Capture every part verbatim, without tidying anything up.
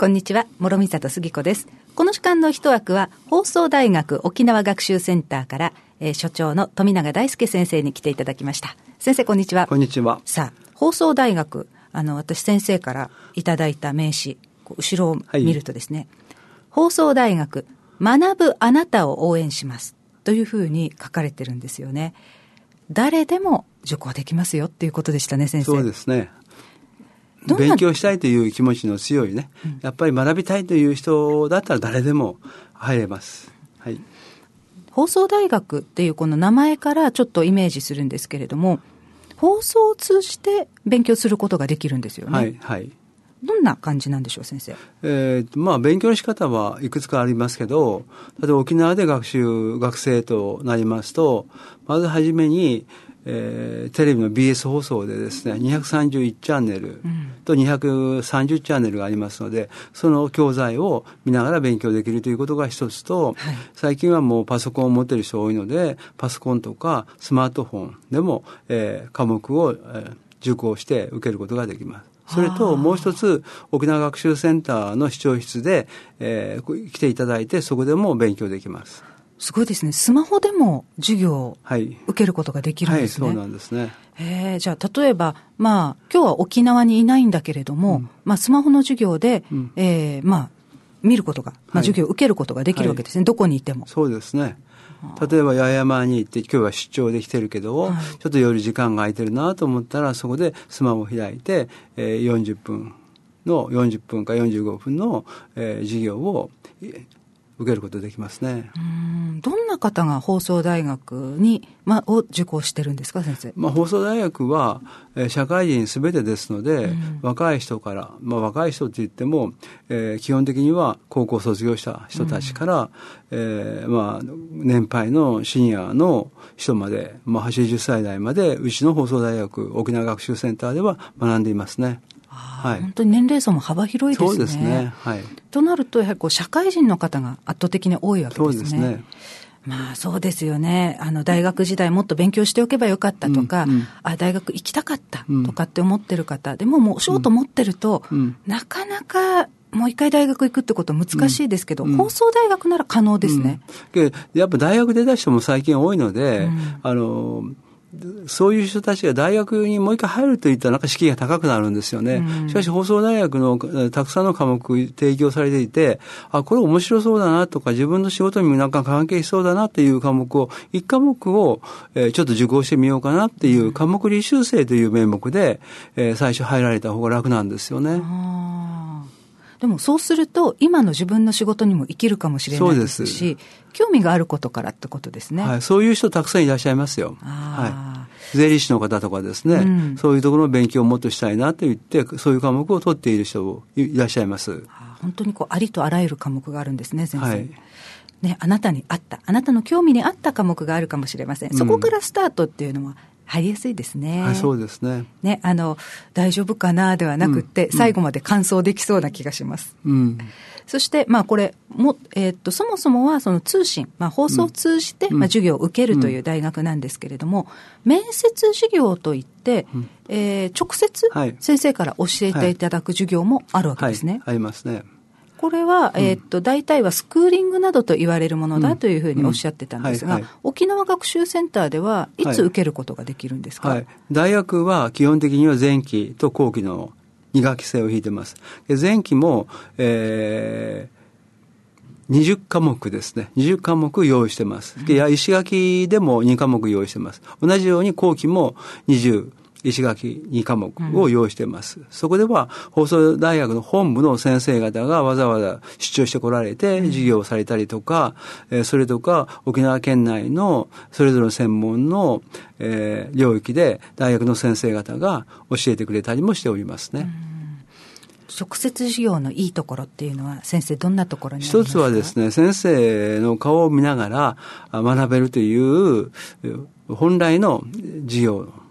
こんにちは、諸見里杉子です。この時間の一枠は放送大学沖縄学習センターから、えー、所長の富永大輔先生に来ていただきました。先生、こんにちは。 こんにちは。 さあ、放送大学、あの私先生からいただいた名刺、こう後ろを見るとですね、はい、放送大学学ぶあなたを応援しますというふうに書かれてるんですよね。誰でも受講できますよっていうことでしたね、先生。 そうですね。勉強したいという気持ちの強いね、うん、やっぱり学びたいという人だったら誰でも入れます。はい。 放送大学っていうこの名前からちょっとイメージするんですけれども、放送を通じて勉強することができるんですよね。 はいはい。 どんな感じなんでしょう、先生。 えー、まあ勉強の仕方はいくつかありますけど、例えば沖縄で学習学生となりますと、まずはじめにえー、テレビの ビーエス 放送でですねにひゃくさんじゅういちチャンネルとにひゃくさんじゅうチャンネルがありますので、その教材を見ながら勉強できるということが一つと、はい、最近はもうパソコンを持っている人多いので、パソコンとかスマートフォンでも、えー、科目を、えー、受講して受けることができます。それともう一つ、沖縄学習センターの視聴室で、えー、来ていただいて、そこでも勉強できます。 すごいですね。スマホでも授業を受けることができるんですね。 はい、はい、そうなんですね。 えー、じゃあ例えば、まあ、今日は沖縄にいないんだけれども、うん、まあ、スマホの授業で、うん、えー、まあ、見ることが、まあ、授業を受けることができるわけですね、はい、どこにいても。 そうですね。例えば八重山に行って今日は出張で来てるけど、はい、ちょっと夜時間が空いてるなと思ったら、そこでスマホを開いて、えー、よんじゅっぷんのよんじゅっぷんかよんじゅうごふんの、えー、授業を受けることができますね。 うーん、どんな方が放送大学に、まあ、を受講してるんですか、先生。 まあ、放送大学は、えー、社会人すべてですので、うん、若い人から、まあ、若い人って言っても、えー、基本的には高校卒業した人たちから、うん、えー、まあ、年配のシニアの人まで、まあ、はちじゅっさい代までうちの放送大学沖縄学習センターでは学んでいますね。 はい、本当に年齢層も幅広いですね。 そうですね。はい。 となると、やはりこう社会人の方が圧倒的に多いわけですね。 そうですね。 まあそうですよね。あの大学時代もっと勉強しておけばよかったとか、うんうん、あ大学行きたかったとかって思ってる方、うん、でももうお仕事持ってると、うん、なかなかもう一回大学行くってことは難しいですけど、うん、放送大学なら可能ですね。 うん、やっぱ大学出た人も最近多いので、うん、あのそういう人たちが大学にもう一回入るといったらなんか敷居が高くなるんですよね。うん、しかし放送大学のたくさんの科目提供されていて、あ、これ面白そうだなとか自分の仕事にもなんか関係しそうだなっていう科目を、一科目を、えー、ちょっと受講してみようかなっていう科目履修生という名目で、えー、最初入られた方が楽なんですよね。 あ、でもそうすると今の自分の仕事にも生きるかもしれないですし、興味があることからってことですね。 はい、そういう人たくさんいらっしゃいますよ。はい、税理士の方とかですね、うん、そういうところの勉強をもっとしたいなと言ってそういう科目を取っている人もいらっしゃいます。 あ、本当にこうありとあらゆる科目があるんですね、先生。はい、ね、あなたに合ったあなたの興味に合った科目があるかもしれません。そこからスタートっていうのは入りやすいですね。 はい、そうですね。 ね、あの大丈夫かなではなくって、うん、最後まで完走できそうな気がします。うん、そしてまあこれも、えー、っとそもそもはその通信、まあ、放送を通じて、うん、まあ、授業を受けるという大学なんですけれども、うん、面接授業といって、うん、えー、直接先生から教えていただく授業もあるわけですね。 はいはい、ありますね。 これは、えー、っと大体はスクーリングなどと言われるものだというふうにおっしゃってたんですが、沖縄学習センターではいつ受けることができるんですか。 はいはい、大学は基本的には前期と後期のに学期制を引いてます。で前期も、えー、にじゅっかもくですね。にじゅっかもく用意してます。で石垣でもにかもく用意してます。同じように後期もにじゅう石垣にかもくを用意しています、うん、そこでは放送大学の本部の先生方がわざわざ出張してこられて授業をされたりとか、うん、えー、それとか沖縄県内のそれぞれの専門の、えー、領域で大学の先生方が教えてくれたりもしておりますね。うん、 直接授業のいいところっていうのは先生どんなところにありますか。 一つはですね、先生の顔を見ながら学べるという本来の授業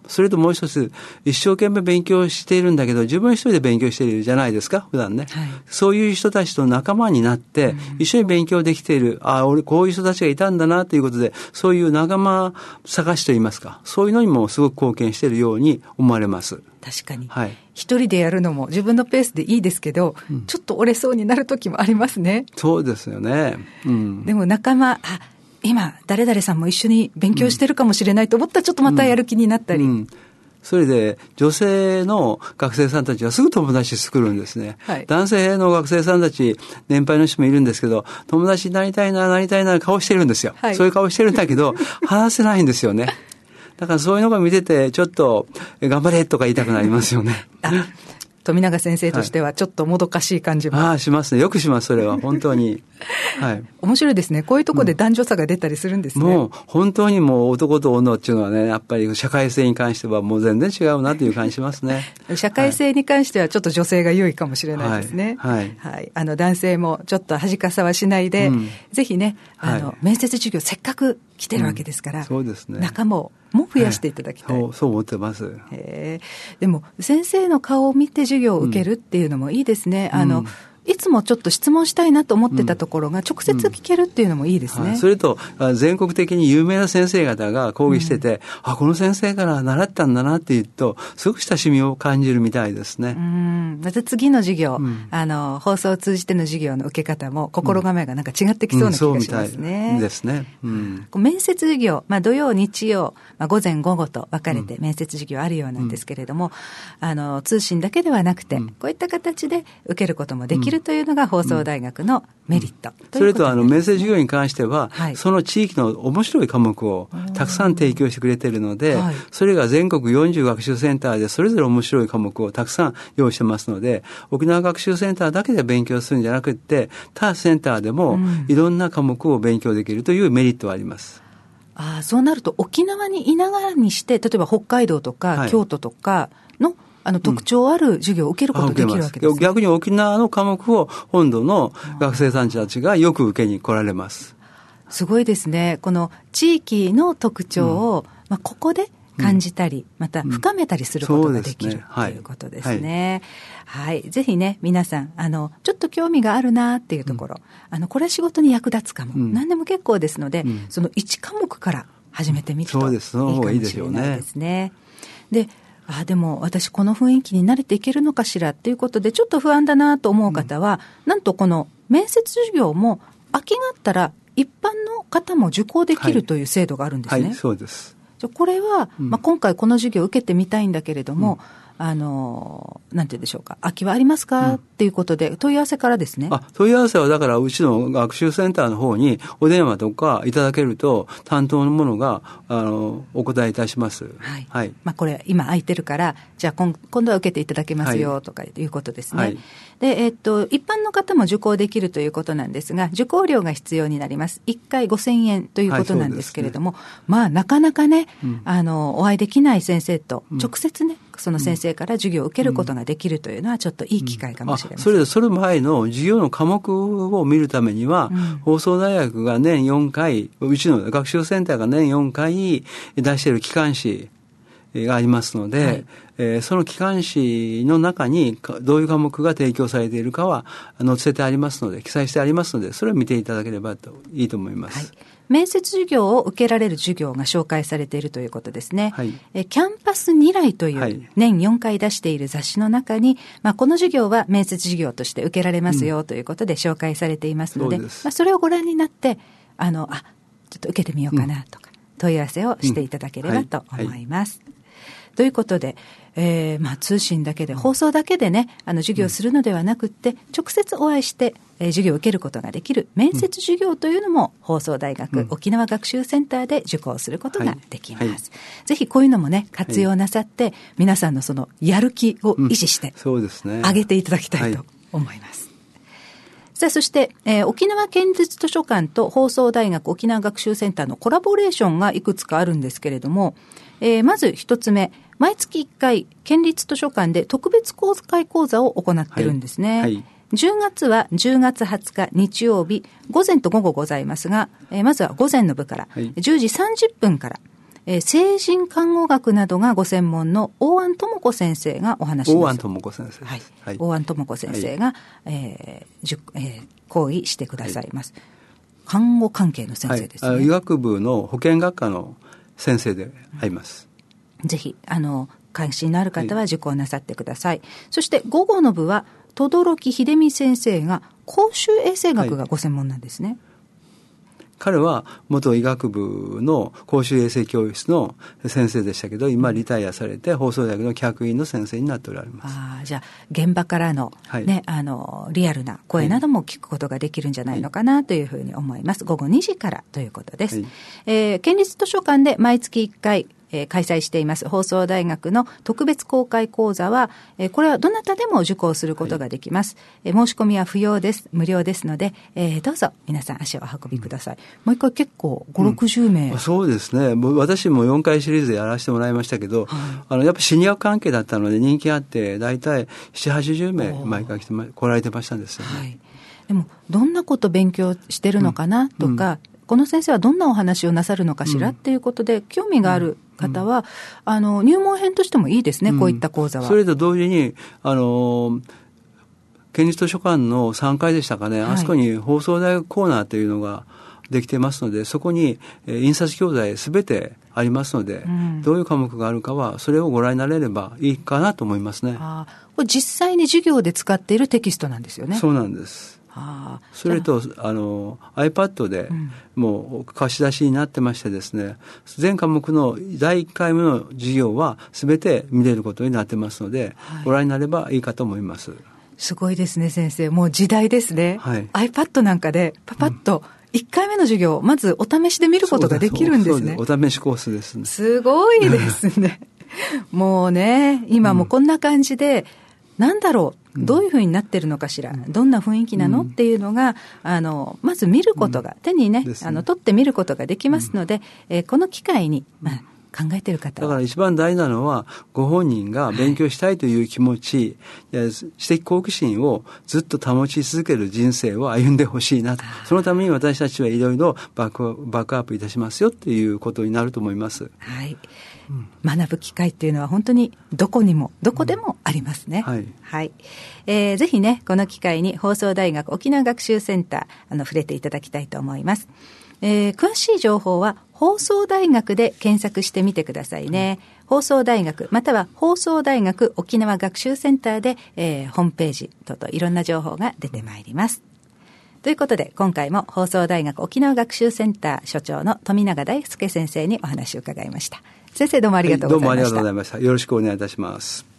それともう一つ、一生懸命勉強しているんだけど、自分一人で勉強しているじゃないですか、普段ね。はい、そういう人たちと仲間になって、うん、一緒に勉強できている、ああ、俺こういう人たちがいたんだなということで、そういう仲間探しといいますか、そういうのにもすごく貢献しているように思われます。 確かに。はい。一人でやるのも自分のペースでいいですけど、うん、ちょっと折れそうになる時もありますね。 そうですよね。うん、 でも仲間、あ、今誰々さんも一緒に勉強してるかもしれないと思ったらちょっとまたやる気になったり、うんうん、 それで女性の学生さんたちはすぐ友達作るんですね、はい、男性の学生さんたち年配の人もいるんですけど、友達になりたいななりたいな顔してるんですよ、はい、そういう顔してるんだけど話せないんですよね。だからそういうのが見ててちょっと頑張れとか言いたくなりますよね。 富永先生としてはちょっともどかしい感じも、はい、 ああしますね。よくします。それは本当にはい、 面白いですね。こういうところで男女差が出たりするんですね、 うん、もう本当にもう男と女っていうのはね、やっぱり社会性に関してはもう全然違うなという感じしますね。 社会性に関してはちょっと女性が優位かもしれないですね、はいはいはい、あの男性もちょっと恥かさはしないで、うん、ぜひねあの、はい、面接授業せっかく来てるわけですから、うん、 そうですね、 仲間をも増やしていただきたい、 はい、そう、そう思ってます。 へー、でも先生の顔を見て授業を受けるっていうのもいいですね、うん、あの、うん、いつもちょっと質問したいなと思ってたところが直接聞けるっていうのもいいですね、うんうんはい、 それと全国的に有名な先生方が講義してて、うん、あ、この先生から習ったんだなって言うとすごく親しみを感じるみたいですね。 うん、また次の授業、うん、あの放送を通じての授業の受け方も心構えがなんか違ってきそうな気がしますね、 うんうん、そうみたいですね、うん、 面接授業、まあ、土曜日曜、まあ、午前午後と分かれて面接授業あるようなんですけれども、うん、あの通信だけではなくて、うん、こういった形で受けることもできるというのが放送大学のメリット、うん、 それとあの面接授業に関しては、はい、その地域の面白い科目をたくさん提供してくれているので、はい、それが全国よんじゅう学習センターでそれぞれ面白い科目をたくさん用意してますので、沖縄学習センターだけで勉強するんじゃなくって他センターでもいろんな科目を勉強できるというメリットはあります、 うん、あ、そうなると沖縄にいながらにして例えば北海道とか、はい、京都とかのあの特徴ある授業を受けることができるわけです、ね、 逆に沖縄の科目を本土の学生さんたちがよく受けに来られます。 すごいですね。この地域の特徴を、うんまあ、ここで感じたり、うん、また深めたりすることができる、うんね、ということですね、はいはい、ぜひね皆さんあのちょっと興味があるなっていうところ、うん、あのこれは仕事に役立つかも、うん、何でも結構ですので、うん、そのいち科目から始めてみるといいかもしれないですね。であでも私この雰囲気に慣れていけるのかしらっていうことでちょっと不安だなと思う方は、うん、なんとこの面接授業も空きがあったら一般の方も受講できるという制度があるんですね、 はいはい、そうです。 じゃこれは、うんまあ、今回この授業を受けてみたいんだけれども、うん、あのなんて言うんでしょうか、空きはありますか、うん、っていうことで問い合わせからですね。 あ、問い合わせはだからうちの学習センターの方にお電話とかいただけると担当の者があのお答えいたします、 はいはいまあ、これ今空いてるからじゃあ 今, 今度は受けていただけますよ、はい、とかいうことですね、はいでえー、っと一般の方も受講できるということなんですが受講料が必要になります。いっかいごせんえんということなんですけれども、はいね、まあなかなかね、うん、あのお会いできない先生と直接ね、うん、その先生から授業を受けることができるというのはちょっといい機会かもしれません、 うんうん、あそれでそれ前の授業の科目を見るためには、うん、放送大学が年よんかいうちの学習センターが年よんかい出している機関誌がありますので、はいえー、その機関誌の中にどういう科目が提供されているかは載せてありますので記載してありますのでそれを見ていただければといいと思います、はい、 面接授業を受けられる授業が紹介されているということですね、はい、えキャンパスに来という年よんかい出している雑誌の中に、まあ、この授業は面接授業として受けられますよということで紹介されていますので、うん そ, まあ、それをご覧になってあのあちょっと受けてみようかなとか、うん、問い合わせをしていただければと思います、うんはいはい、ということで、えーまあ、通信だけで放送だけでねあの授業するのではなくって直接お会いして、えー、授業を受けることができる面接授業というのも放送大学、うん、沖縄学習センターで受講することができます、はいはい、ぜひこういうのもね活用なさって、はい、皆さんのそのやる気を維持して、うん、そうですね、上げていただきたいと思います、はい、さあそして、えー、沖縄県立図書館と放送大学沖縄学習センターのコラボレーションがいくつかあるんですけれども、えー、まず一つ目、毎月いっかい県立図書館で特別公開講座を行っているんですね、はいはい、じゅうがつはじゅうがつはつか日曜日午前と午後ございますが、えー、まずは午前の部から、はい、じゅうじさんじゅっぷんから、 えー、成人看護学などがご専門の大安智子先生がお話します。 大安智子先生、 はいはい、大安智子先生が、はい、えーえー、講義してくださいます、はい、看護関係の先生ですね、 はい、医学部の保健学科の先生であります、 うん、ぜひあの関心のある方は受講なさってください、はい、そして午後の部は轟秀美先生が公衆衛生学がご専門なんですね、はい。 彼は元医学部の公衆衛生教室の先生でしたけど、今リタイアされて放送大学の客員の先生になっておられます。 あ、じゃあ現場からの、ね、はい、あのリアルな声なども聞くことができるんじゃないのかなというふうに思います、はい、午後にじからということです、はい。えー、県立図書館で毎月いっかいえー、開催しています放送大学の特別公開講座は、えー、これはどなたでも受講することができます、はい、えー、申し込みは不要です、無料ですので、えー、どうぞ皆さん足をお運びください、うん、もう一回結構ご、ろくじゅうめい、 うん、そうですね。私もよんかいシリーズでやらせてもらいましたけど、はい、あのやっぱりシニア関係だったので人気あってだいたいななじゅうはちじゅうめい毎回来て来られてましたんですよね、はい。 でもどんなこと勉強してるのかなとか、うん、この先生はどんなお話をなさるのかしら、うん、っていうことで興味がある方は、うん、あの入門編としてもいいですね、うん、こういった講座は。 それと同時にあの県立図書館のさんがいでしたかね、はい、あそこに放送大学コーナーというのができてますので、そこに、えー、印刷教材すべてありますので、うん、どういう科目があるかはそれをご覧になれればいいかなと思いますね。 あ、これ実際に授業で使っているテキストなんですよね。 そうなんです。あ、それとあの iPad でもう貸し出しになってましてですね、全科目のだいいっかいめの授業はすべて見れることになってますので、はい、ご覧になればいいかと思います。 すごいですね先生、もう時代ですね、はい、iPad なんかでパパッといっかいめの授業をまずお試しで見ることができるんですね。 そうそう、お試しコースですね。 すごいですねもうね今もこんな感じで、うん、なんだろう、どういうふうになってるのかしら、うん、どんな雰囲気なの、うん、っていうのがあのまず見ることが、うん、手に ね, ねあの取って見ることができますので、うん、えー、この機会に、まあ、考えている方はだから一番大事なのはご本人が勉強したいという気持ち、はい、知的好奇心をずっと保ち続ける人生を歩んでほしいなと。そのために私たちはいろいろバック、バックアップいたしますよっていうことになると思います。 はい、うん、学ぶ機会っていうのは本当にどこにもどこでもありますね、うん、はい、はい。えー、ぜひねこの機会に放送大学沖縄学習センターあの触れていただきたいと思います。えー、詳しい情報は放送大学で検索してみてくださいね、うん、放送大学または放送大学沖縄学習センターで、えー、ホームページ等々いろんな情報が出てまいります。ということで今回も放送大学沖縄学習センター所長の富永大輔先生にお話を伺いました。先生どうもありがとうございました、 はい、どうもありがとうございました。よろしくお願いいたします。